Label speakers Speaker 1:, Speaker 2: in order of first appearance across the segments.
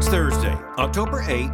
Speaker 1: It's Thursday, October 8,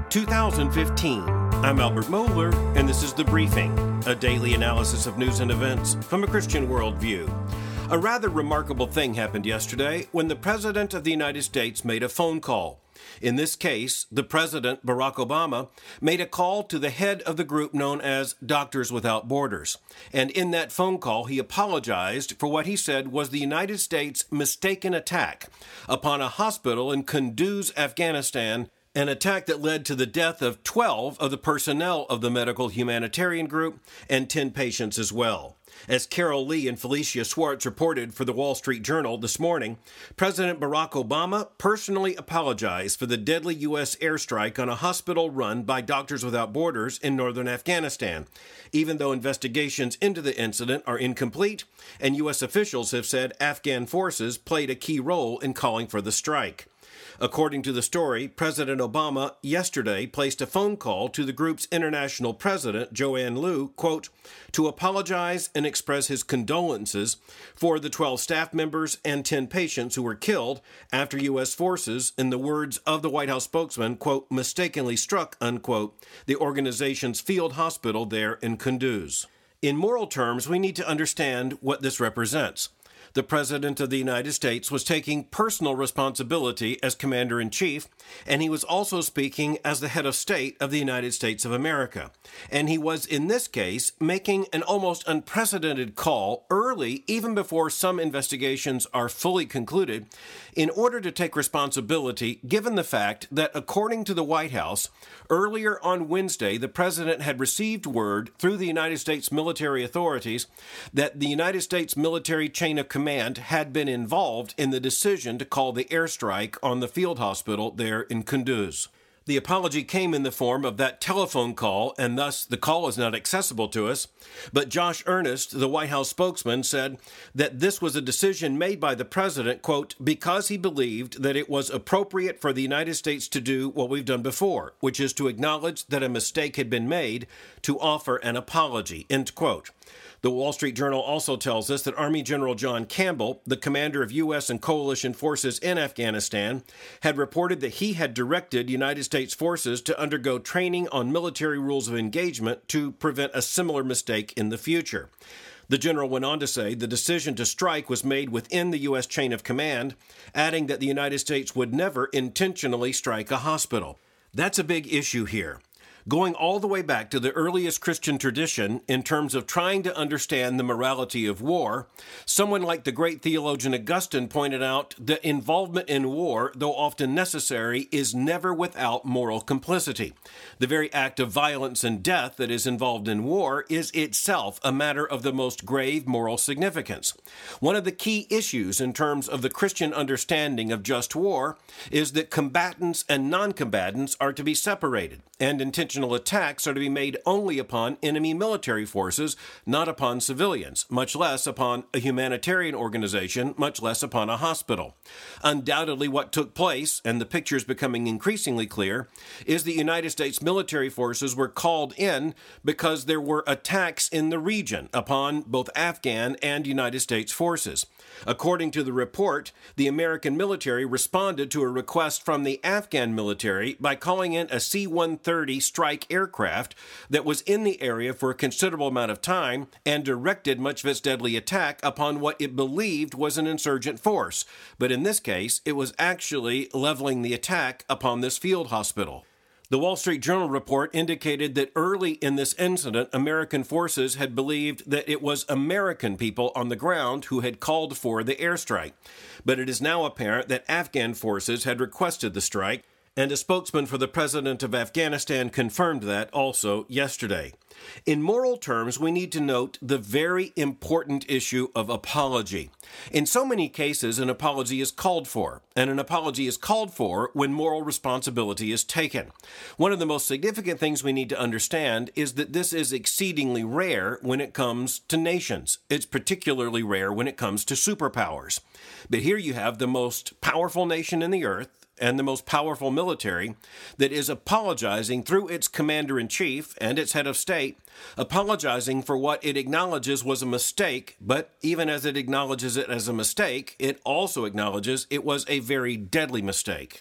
Speaker 1: 2015. I'm Albert Mohler, and this is The Briefing, a daily analysis of news and events from a Christian worldview. A rather remarkable thing happened yesterday when the President of the United States made a phone call. In this case, the President, Barack Obama, made a call to the head of the group known as Doctors Without Borders. And in that phone call, he apologized for what he said was the United States' mistaken attack upon a hospital in Kunduz, Afghanistan, an attack that led to the death of 12 of the personnel of the medical humanitarian group and 10 patients as well. As Carol Lee and Felicia Schwartz reported for the Wall Street Journal this morning, President Barack Obama personally apologized for the deadly U.S. airstrike on a hospital run by Doctors Without Borders in northern Afghanistan, even though investigations into the incident are incomplete, and U.S. officials have said Afghan forces played a key role in calling for the strike. According to the story, President Obama yesterday placed a phone call to the group's international president, Joanne Liu, quote, to apologize and express his condolences for the 12 staff members and 10 patients who were killed after U.S. forces, in the words of the White House spokesman, quote, mistakenly struck, unquote, the organization's field hospital there in Kunduz. In moral terms, we need to understand what this represents. The President of the United States was taking personal responsibility as Commander-in-Chief, and he was also speaking as the head of state of the United States of America. And he was, in this case, making an almost unprecedented call early, even before some investigations are fully concluded, in order to take responsibility, given the fact that, according to the White House, earlier on Wednesday, the President had received word through the United States military authorities that the United States military chain of command had been involved in the decision to call the airstrike on the field hospital there in Kunduz. The apology came in the form of that telephone call, and thus the call is not accessible to us. But Josh Earnest, the White House spokesman, said that this was a decision made by the president, quote, because he believed that it was appropriate for the United States to do what we've done before, which is to acknowledge that a mistake had been made, to offer an apology, end quote. The Wall Street Journal also tells us that Army General John Campbell, the commander of U.S. and coalition forces in Afghanistan, had reported that he had directed United States forces to undergo training on military rules of engagement to prevent a similar mistake in the future. The general went on to say the decision to strike was made within the U.S. chain of command, adding that the United States would never intentionally strike a hospital. That's a big issue here. Going all the way back to the earliest Christian tradition in terms of trying to understand the morality of war, someone like the great theologian Augustine pointed out that involvement in war, though often necessary, is never without moral complicity. The very act of violence and death that is involved in war is itself a matter of the most grave moral significance. One of the key issues in terms of the Christian understanding of just war is that combatants and non-combatants are to be separated, and intentional attacks are to be made only upon enemy military forces, not upon civilians, much less upon a humanitarian organization, much less upon a hospital. Undoubtedly, what took place, and the picture is becoming increasingly clear, is the United States military forces were called in because there were attacks in the region upon both Afghan and United States forces. According to the report, the American military responded to a request from the Afghan military by calling in a C-130 strike aircraft that was in the area for a considerable amount of time and directed much of its deadly attack upon what it believed was an insurgent force. But in this case, it was actually leveling the attack upon this field hospital. The Wall Street Journal report indicated that early in this incident, American forces had believed that it was American people on the ground who had called for the airstrike. But it is now apparent that Afghan forces had requested the strike, and a spokesman for the president of Afghanistan confirmed that also yesterday. In moral terms, we need to note the very important issue of apology. In so many cases, an apology is called for, and an apology is called for when moral responsibility is taken. One of the most significant things we need to understand is that this is exceedingly rare when it comes to nations. It's particularly rare when it comes to superpowers. But here you have the most powerful nation in the earth, and the most powerful military that is apologizing through its commander-in-chief and its head of state, apologizing for what it acknowledges was a mistake, but even as it acknowledges it as a mistake, it also acknowledges it was a very deadly mistake.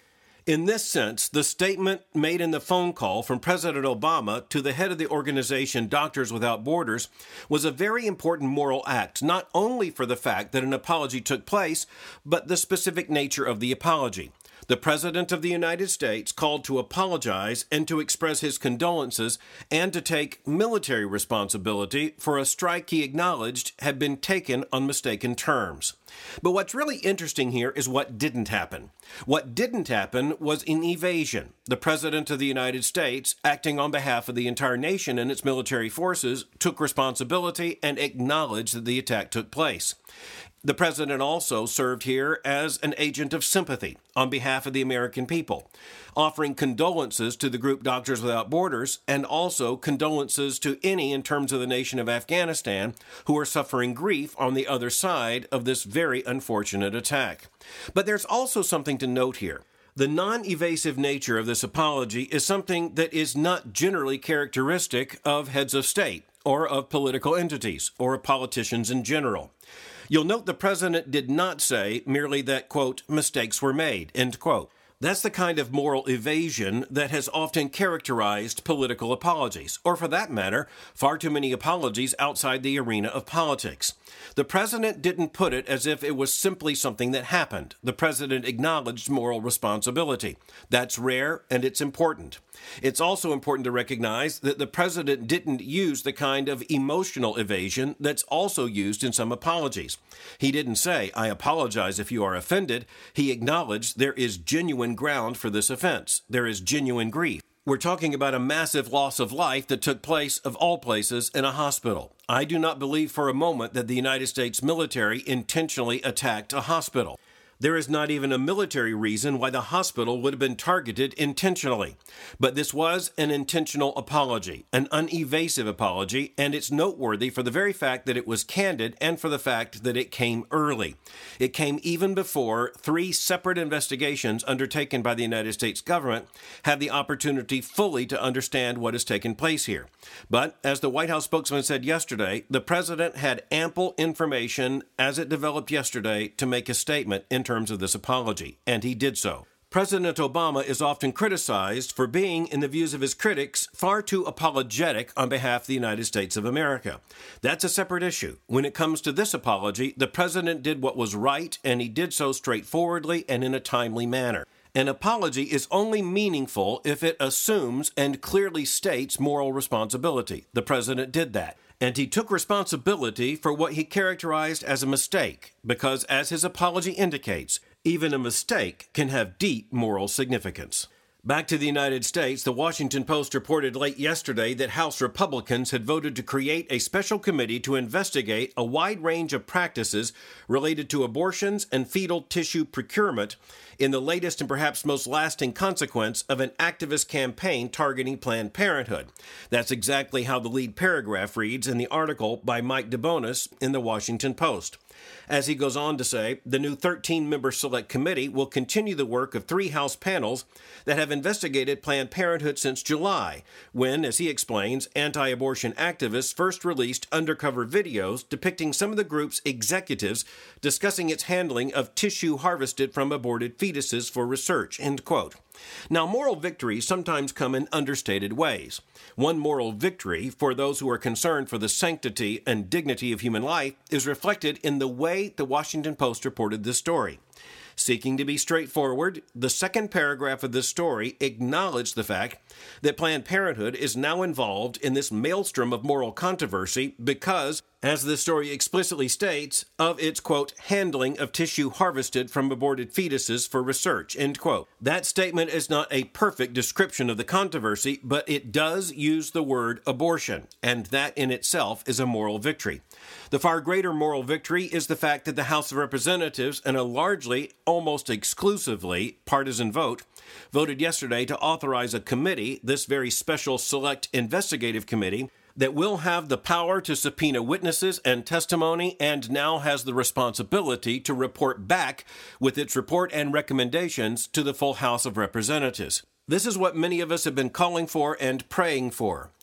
Speaker 1: In this sense, the statement made in the phone call from President Obama to the head of the organization Doctors Without Borders was a very important moral act, not only for the fact that an apology took place, but the specific nature of the apology. The President of the United States called to apologize and to express his condolences and to take military responsibility for a strike he acknowledged had been taken on mistaken terms. But what's really interesting here is what didn't happen. What didn't happen was an evasion. The President of the United States, acting on behalf of the entire nation and its military forces, took responsibility and acknowledged that the attack took place. The President also served here as an agent of sympathy on behalf of the American people, offering condolences to the group Doctors Without Borders and also condolences to any in terms of the nation of Afghanistan who are suffering grief on the other side of this very unfortunate attack. But there's also something to note here. The non-evasive nature of this apology is something that is not generally characteristic of heads of state or of political entities or of politicians in general. You'll note the President did not say merely that, quote, mistakes were made, end quote. That's the kind of moral evasion that has often characterized political apologies, or for that matter, far too many apologies outside the arena of politics. The President didn't put it as if it was simply something that happened. The President acknowledged moral responsibility. That's rare and it's important. It's also important to recognize that the President didn't use the kind of emotional evasion that's also used in some apologies. He didn't say, I apologize if you are offended. He acknowledged there is genuine ground for this offense. There is genuine grief. We're talking about a massive loss of life that took place, of all places, in a hospital. I do not believe for a moment that the United States military intentionally attacked a hospital. There is not even a military reason why the hospital would have been targeted intentionally. But this was an intentional apology, an unevasive apology, and it's noteworthy for the very fact that it was candid and for the fact that it came early. It came even before 3 separate investigations undertaken by the United States government had the opportunity fully to understand what has taken place here. But, as the White House spokesman said yesterday, the President had ample information as it developed yesterday to make a statement in terms of this apology, and he did so. President Obama is often criticized for being, in the views of his critics, far too apologetic on behalf of the United States of America. That's a separate issue. When it comes to this apology, the President did what was right, and he did so straightforwardly and in a timely manner. An apology is only meaningful if it assumes and clearly states moral responsibility. The President did that. And he took responsibility for what he characterized as a mistake, because as his apology indicates, even a mistake can have deep moral significance. Back to the United States, the Washington Post reported late yesterday that House Republicans had voted to create a special committee to investigate a wide range of practices related to abortions and fetal tissue procurement in the latest and perhaps most lasting consequence of an activist campaign targeting Planned Parenthood. That's exactly how the lead paragraph reads in the article by Mike DeBonis in the Washington Post. As he goes on to say, the new 13-member select committee will continue the work of 3 House panels that have investigated Planned Parenthood since July, when, as he explains, anti-abortion activists first released undercover videos depicting some of the group's executives discussing its handling of tissue harvested from aborted fetuses for research, end quote. Now, moral victories sometimes come in understated ways. One moral victory for those who are concerned for the sanctity and dignity of human life is reflected in the way the Washington Post reported this story. Seeking to be straightforward, the second paragraph of this story acknowledged the fact that Planned Parenthood is now involved in this maelstrom of moral controversy because, as the story explicitly states, of its, quote, handling of tissue harvested from aborted fetuses for research, end quote. That statement is not a perfect description of the controversy, but it does use the word abortion, and that in itself is a moral victory. The far greater moral victory is the fact that the House of Representatives, in a largely, almost exclusively partisan vote, voted yesterday to authorize a committee, this very special select investigative committee, that will have the power to subpoena witnesses and testimony and now has the responsibility to report back with its report and recommendations to the full House of Representatives. This is what many of us have been calling for and praying for.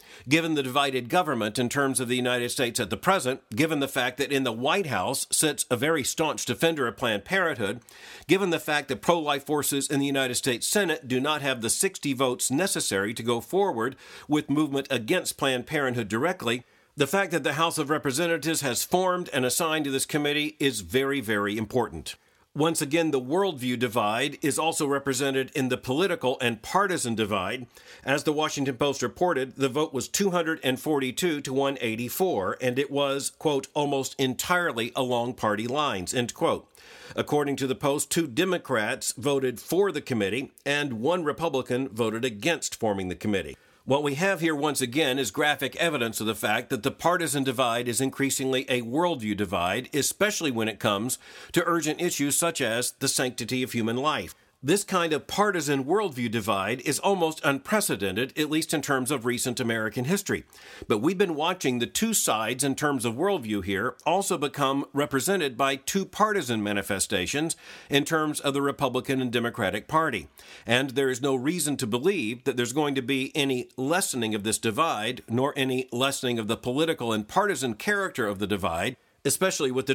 Speaker 1: Given the divided government in terms of the United States at the present, given the fact that in the White House sits a very staunch defender of Planned Parenthood, given the fact that pro-life forces in the United States Senate do not have the 60 votes necessary to go forward with movement against Planned Parenthood directly, the fact that the House of Representatives has formed and assigned to this committee is very, very important. Once again, the worldview divide is also represented in the political and partisan divide. As the Washington Post reported, the vote was 242 to 184, and it was, quote, almost entirely along party lines, end quote. According to the Post, 2 Democrats voted for the committee, and 1 Republican voted against forming the committee. What we have here once again is graphic evidence of the fact that the partisan divide is increasingly a worldview divide, especially when it comes to urgent issues such as the sanctity of human life. This kind of partisan worldview divide is almost unprecedented, at least in terms of recent American history. But we've been watching the 2 sides in terms of worldview here also become represented by 2 partisan manifestations in terms of the Republican and Democratic Party. And there is no reason to believe that there's going to be any lessening of this divide, nor any lessening of the political and partisan character of the divide, especially with the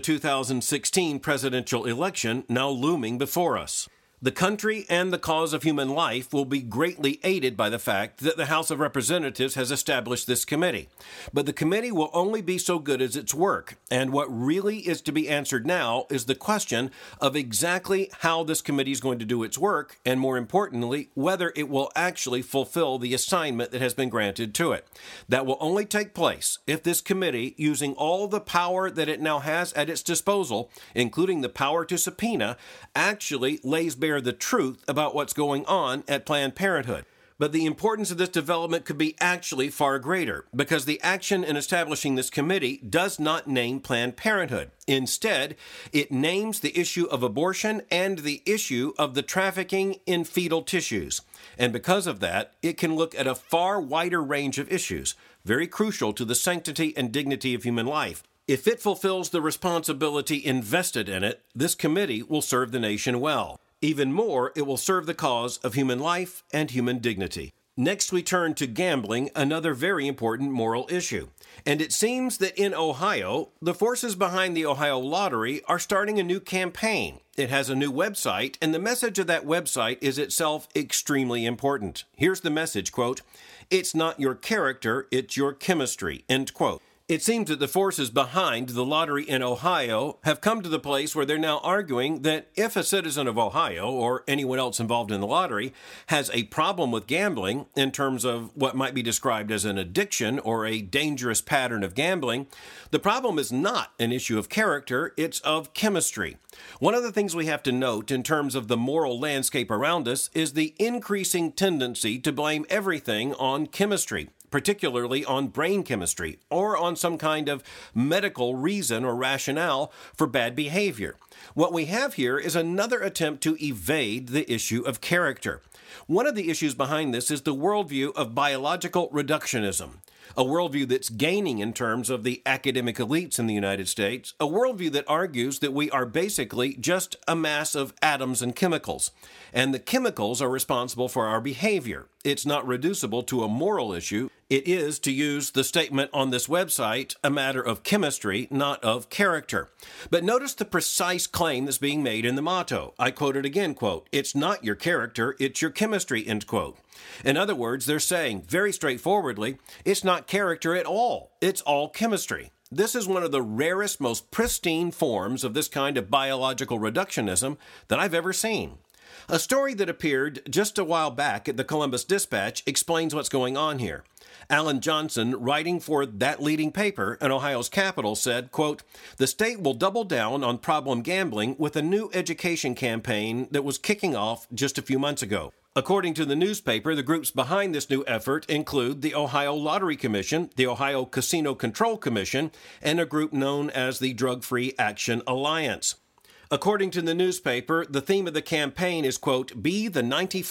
Speaker 1: 2016 presidential election now looming before us. The country and the cause of human life will be greatly aided by the fact that the House of Representatives has established this committee. But the committee will only be so good as its work, and what really is to be answered now is the question of exactly how this committee is going to do its work, and more importantly, whether it will actually fulfill the assignment that has been granted to it. That will only take place if this committee, using all the power that it now has at its disposal, including the power to subpoena, actually lays bare the truth about what's going on at Planned Parenthood. But the importance of this development could be actually far greater, because the action in establishing this committee does not name Planned Parenthood. Instead, it names the issue of abortion and the issue of the trafficking in fetal tissues. And because of that, it can look at a far wider range of issues, very crucial to the sanctity and dignity of human life. If it fulfills the responsibility invested in it, this committee will serve the nation well. Even more, it will serve the cause of human life and human dignity. Next, we turn to gambling, another very important moral issue. And it seems that in Ohio, the forces behind the Ohio Lottery are starting a new campaign. It has a new website, and the message of that website is itself extremely important. Here's the message, quote, "It's not your character, it's your chemistry," end quote. It seems that the forces behind the lottery in Ohio have come to the place where they're now arguing that if a citizen of Ohio or anyone else involved in the lottery has a problem with gambling in terms of what might be described as an addiction or a dangerous pattern of gambling, the problem is not an issue of character, it's of chemistry. One of the things we have to note in terms of the moral landscape around us is the increasing tendency to blame everything on chemistry, particularly on brain chemistry, or on some kind of medical reason or rationale for bad behavior. What we have here is another attempt to evade the issue of character. One of the issues behind this is the worldview of biological reductionism, a worldview that's gaining in terms of the academic elites in the United States, a worldview that argues that we are basically just a mass of atoms and chemicals, and the chemicals are responsible for our behavior. It's not reducible to a moral issue. It is, to use the statement on this website, a matter of chemistry, not of character. But notice the precise claim that's being made in the motto. I quote it again, quote, "It's not your character, it's your chemistry," end quote. In other words, they're saying very straightforwardly, it's not character at all. It's all chemistry. This is one of the rarest, most pristine forms of this kind of biological reductionism that I've ever seen. A story that appeared just a while back at the Columbus Dispatch explains what's going on here. Alan Johnson, writing for that leading paper in Ohio's capital, said, quote, "The state will double down on problem gambling with a new education campaign that was kicking off just a few months ago." According to the newspaper, the groups behind this new effort include the Ohio Lottery Commission, the Ohio Casino Control Commission, and a group known as the Drug-Free Action Alliance. According to the newspaper, the theme of the campaign is, quote, "Be the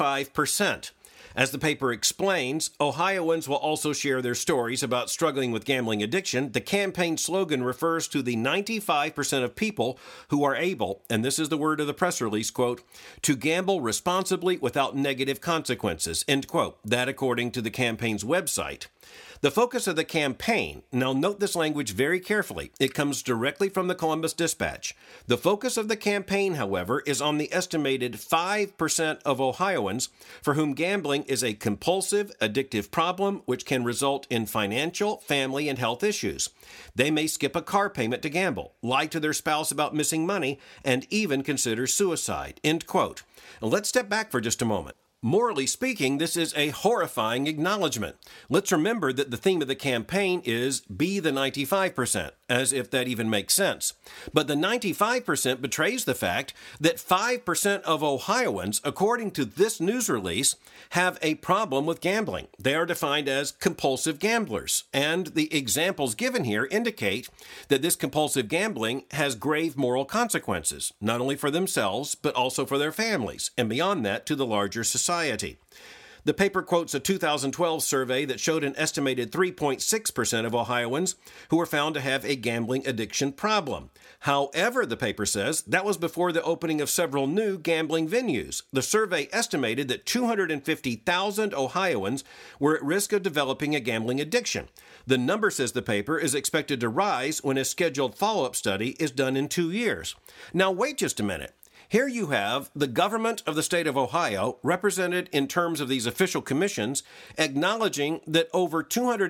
Speaker 1: 95%. As the paper explains, Ohioans will also share their stories about struggling with gambling addiction. The campaign slogan refers to the 95% of people who are able, and this is the word of the press release, quote, "to gamble responsibly without negative consequences," end quote. That according to the campaign's website. The focus of the campaign, now note this language very carefully, it comes directly from the Columbus Dispatch. The focus of the campaign, however, is on the estimated 5% of Ohioans for whom gambling is a compulsive, addictive problem which can result in financial, family, and health issues. They may skip a car payment to gamble, lie to their spouse about missing money, and even consider suicide. End quote. Now, let's step back for just a moment. Morally speaking, this is a horrifying acknowledgement. Let's remember that the theme of the campaign is be the 95%, as if that even makes sense. But the 95% betrays the fact that 5% of Ohioans, according to this news release, have a problem with gambling. They are defined as compulsive gamblers, and the examples given here indicate that this compulsive gambling has grave moral consequences, not only for themselves, but also for their families, and beyond that, to the larger society. The paper quotes a 2012 survey that showed an estimated 3.6% of Ohioans who were found to have a gambling addiction problem. However, the paper says that was before the opening of several new gambling venues. The survey estimated that 250,000 Ohioans were at risk of developing a gambling addiction. The number, says the paper, is expected to rise when a scheduled follow-up study is done in 2 years. Now, wait just a minute. Here you have the government of the state of Ohio, represented in terms of these official commissions, acknowledging that over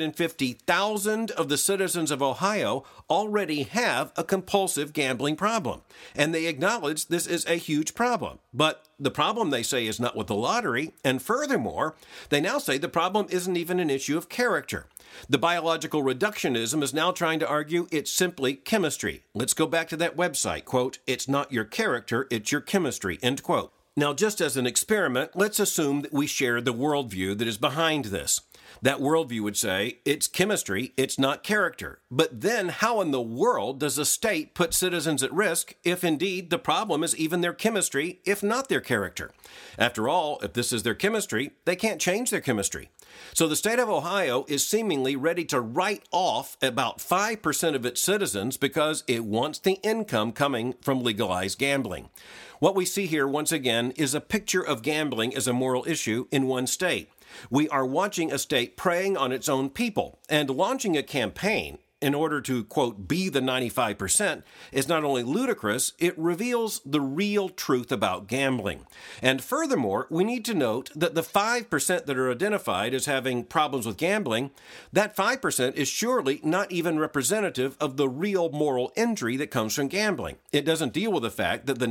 Speaker 1: 250,000 of the citizens of Ohio already have a compulsive gambling problem. And they acknowledge this is a huge problem. But the problem, they say, is not with the lottery. And furthermore, they now say the problem isn't even an issue of character. The biological reductionism is now trying to argue it's simply chemistry. Let's go back to that website. Quote, it's not your character, it's your chemistry, end quote. Now, just as an experiment, let's assume that we share the worldview that is behind this. That worldview would say, it's chemistry, it's not character. But then how in the world does a state put citizens at risk if indeed the problem is even their chemistry, if not their character? After all, if this is their chemistry, they can't change their chemistry. So the state of Ohio is seemingly ready to write off about 5% of its citizens because it wants the income coming from legalized gambling. What we see here, once again, is a picture of gambling as a moral issue in one state. We are watching a state preying on its own people, and launching a campaign in order to, quote, be the 95% is not only ludicrous, it reveals the real truth about gambling. And furthermore, we need to note that the 5% that are identified as having problems with gambling, that 5% is surely not even representative of the real moral injury that comes from gambling. It doesn't deal with the fact that the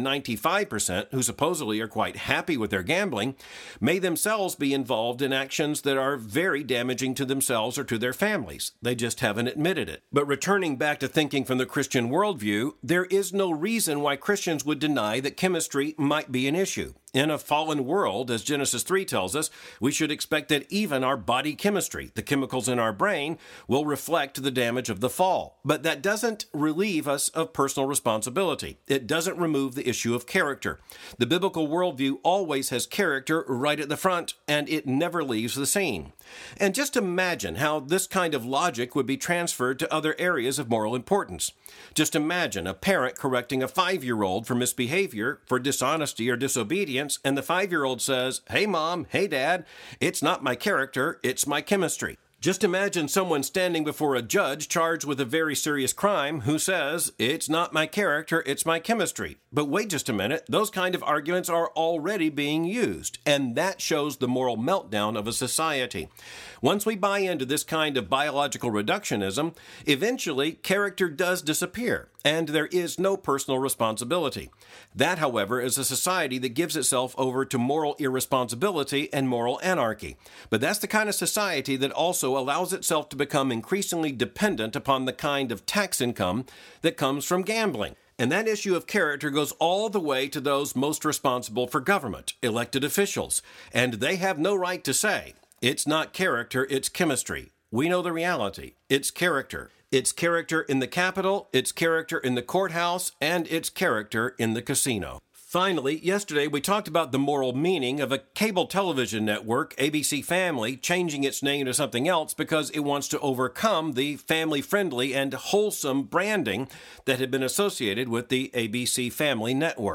Speaker 1: 95%, who supposedly are quite happy with their gambling, may themselves be involved in actions that are very damaging to themselves or to their families. They just haven't admitted it. But returning back to thinking from the Christian worldview, there is no reason why Christians would deny that chemistry might be an issue. In a fallen world, as Genesis 3 tells us, we should expect that even our body chemistry, the chemicals in our brain, will reflect the damage of the fall. But that doesn't relieve us of personal responsibility. It doesn't remove the issue of character. The biblical worldview always has character right at the front, and it never leaves the scene. And just imagine how this kind of logic would be transferred to other areas of moral importance. Just imagine a parent correcting a 5-year-old for misbehavior, for dishonesty or disobedience, and the 5-year-old says, "Hey mom, hey dad, it's not my character, it's my chemistry." Just imagine someone standing before a judge charged with a very serious crime who says, "It's not my character, it's my chemistry." But wait just a minute, those kind of arguments are already being used, and that shows the moral meltdown of a society. Once we buy into this kind of biological reductionism, eventually character does disappear, and there is no personal responsibility. That, however, is a society that gives itself over to moral irresponsibility and moral anarchy. But that's the kind of society that also allows itself to become increasingly dependent upon the kind of tax income that comes from gambling. And that issue of character goes all the way to those most responsible for government, elected officials. And they have no right to say, "It's not character, it's chemistry." We know the reality. It's character. It's character in the Capitol, it's character in the courthouse, and it's character in the casino. Finally, yesterday we talked about the moral meaning of a cable television network, ABC Family, changing its name to something else because it wants to overcome the family-friendly and wholesome branding that had been associated with the ABC Family network.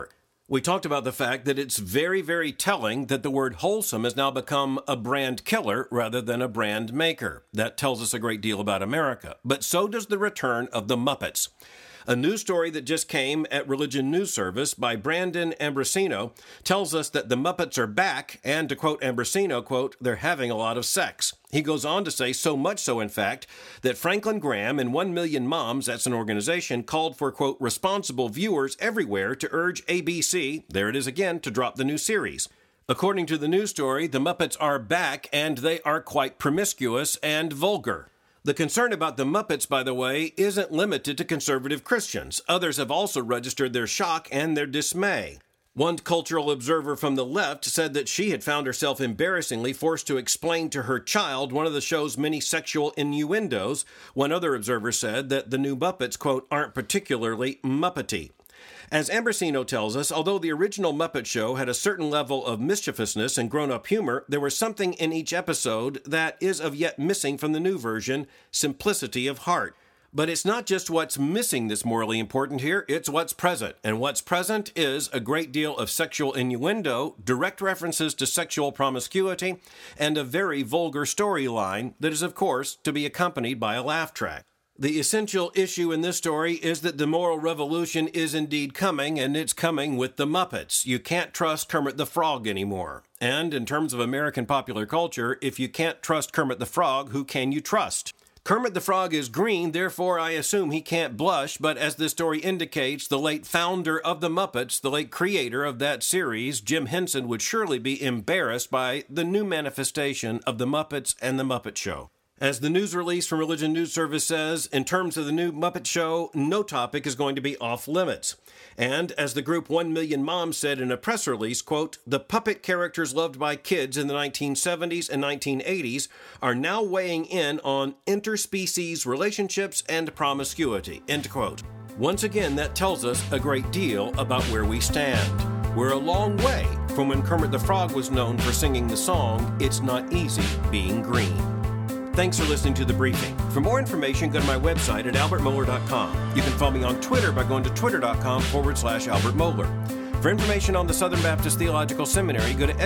Speaker 1: We talked about the fact that it's very, very telling that the word wholesome has now become a brand killer rather than a brand maker. That tells us a great deal about America. But so does the return of the Muppets. A news story that just came at Religion News Service by Brandon Ambrosino tells us that the Muppets are back, and to quote Ambrosino, quote, they're having a lot of sex. He goes on to say, so much so, in fact, that Franklin Graham and 1 Million Moms, that's an organization, called for, quote, responsible viewers everywhere to urge ABC, there it is again, to drop the new series. According to the news story, the Muppets are back, and they are quite promiscuous and vulgar. The concern about the Muppets, by the way, isn't limited to conservative Christians. Others have also registered their shock and their dismay. One cultural observer from the left said that she had found herself embarrassingly forced to explain to her child one of the show's many sexual innuendos. One other observer said that the new Muppets, quote, aren't particularly Muppety. As Ambrosino tells us, although the original Muppet Show had a certain level of mischievousness and grown-up humor, there was something in each episode that is of yet missing from the new version, simplicity of heart. But it's not just what's missing that's morally important here, it's what's present. And what's present is a great deal of sexual innuendo, direct references to sexual promiscuity, and a very vulgar storyline that is, of course, to be accompanied by a laugh track. The essential issue in this story is that the moral revolution is indeed coming, and it's coming with the Muppets. You can't trust Kermit the Frog anymore. And in terms of American popular culture, if you can't trust Kermit the Frog, who can you trust? Kermit the Frog is green, therefore I assume he can't blush, but as this story indicates, the late founder of the Muppets, the late creator of that series, Jim Henson, would surely be embarrassed by the new manifestation of the Muppets and the Muppet Show. As the news release from Religion News Service says, in terms of the new Muppet Show, no topic is going to be off limits. And as the group 1 Million Moms said in a press release, quote, the puppet characters loved by kids in the 1970s and 1980s are now weighing in on interspecies relationships and promiscuity, end quote. Once again, that tells us a great deal about where we stand. We're a long way from when Kermit the Frog was known for singing the song, It's Not Easy Being Green. Thanks for listening to The Briefing. For more information, go to my website at albertmohler.com. You can follow me on Twitter by going to twitter.com/Albert Mohler. For information on the Southern Baptist Theological Seminary, go to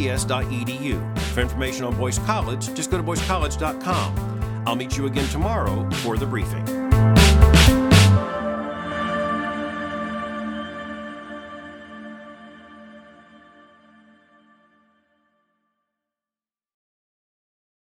Speaker 1: spts.edu. For information on Boyce College, just go to boycecollege.com. I'll meet you again tomorrow for The Briefing.